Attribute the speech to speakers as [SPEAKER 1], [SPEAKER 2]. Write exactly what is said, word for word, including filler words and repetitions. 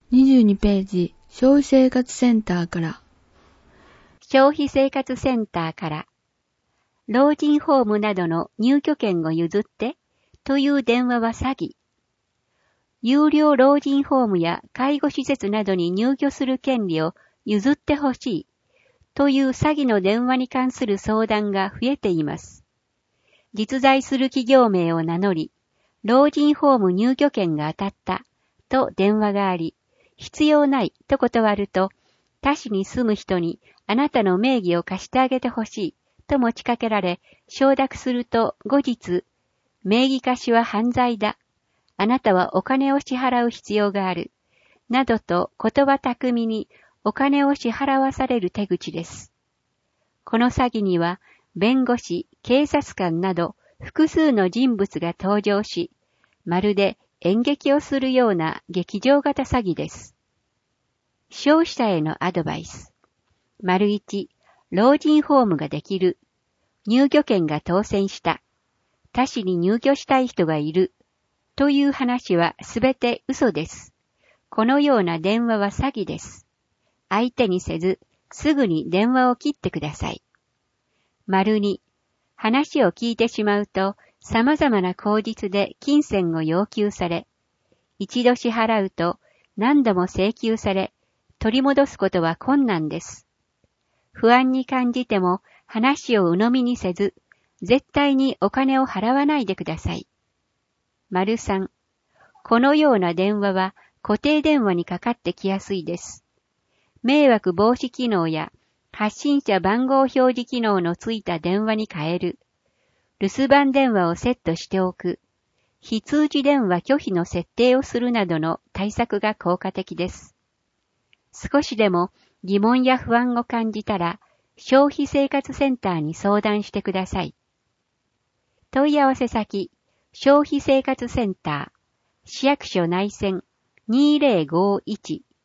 [SPEAKER 1] にじゅうにページ、消費生活センターから。
[SPEAKER 2] 消費生活センターから、老人ホームなどの入居権を譲ってという電話は詐欺。有料老人ホームや介護施設などに入居する権利を譲ってほしいという詐欺の電話に関する相談が増えています。実在する企業名を名乗り、老人ホーム入居権が当たったと電話があり、必要ないと断ると、他市に住む人にあなたの名義を貸してあげてほしいと持ちかけられ、承諾すると後日、名義貸しは犯罪だ。あなたはお金を支払う必要がある。などと言葉巧みにお金を支払わされる手口です。この詐欺には、弁護士、警察官など複数の人物が登場し、まるで演劇をするような劇場型詐欺です。消費者へのアドバイス。丸一、老人ホームができる。入居権が当選した。他市に入居したい人がいる。という話はすべて嘘です。このような電話は詐欺です。相手にせず、すぐに電話を切ってください。丸二、話を聞いてしまうと、様々な口実で金銭を要求され、一度支払うと何度も請求され、取り戻すことは困難です。不安に感じても話を鵜呑みにせず、絶対にお金を払わないでください。丸三、このような電話は固定電話にかかってきやすいです。迷惑防止機能や発信者番号表示機能のついた電話に変える。留守番電話をセットしておく。非通知電話拒否の設定をするなどの対策が効果的です。少しでも疑問や不安を感じたら、消費生活センターに相談してください。問い合わせ先、消費生活センター、市役所内線にせんごじゅういち